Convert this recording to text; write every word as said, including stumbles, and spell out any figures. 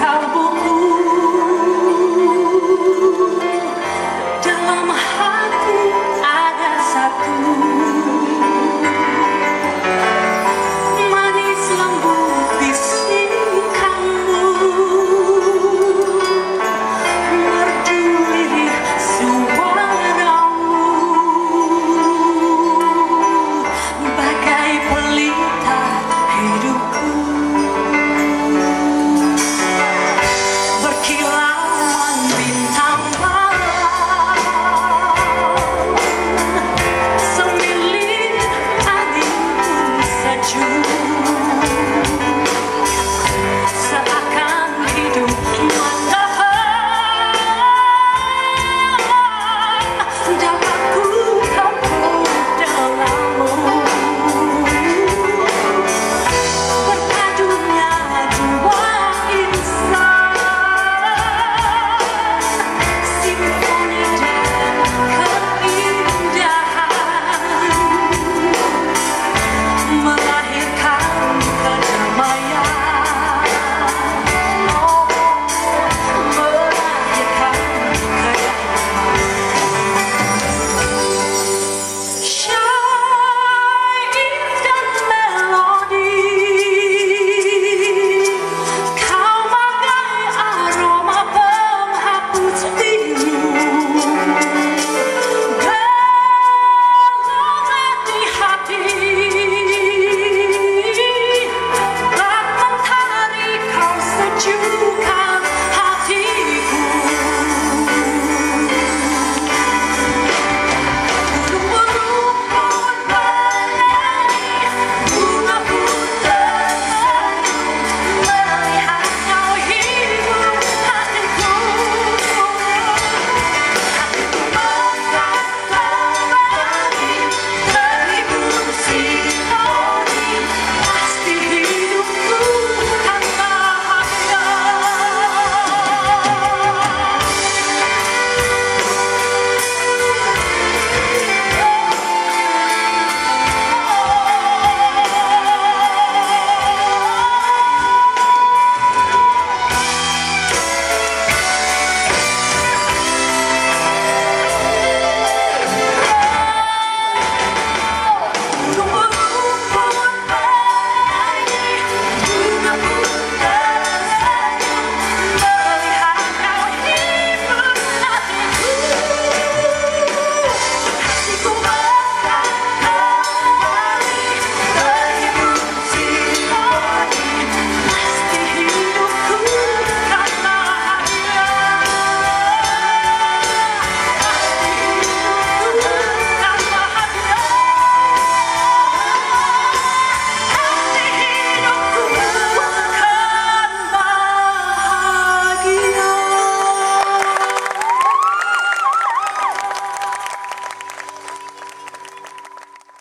kalbuku, dalam hati ada satu manis lembut bisikanmu, merdu lirik suaramu, bagai pelita hidupku. Berkilauan bintang malam, semilir angin sejuk, seakan hidup menahan, dapat ku peluk dalammu. Berpadunya dua insan, simfoni dan keindahan, melahirkan kedamaian. Oh, melahirkan syair dan melodi, kau bagai aroma penghapus rindu, gelap di hati, bak mentari kau sejukkan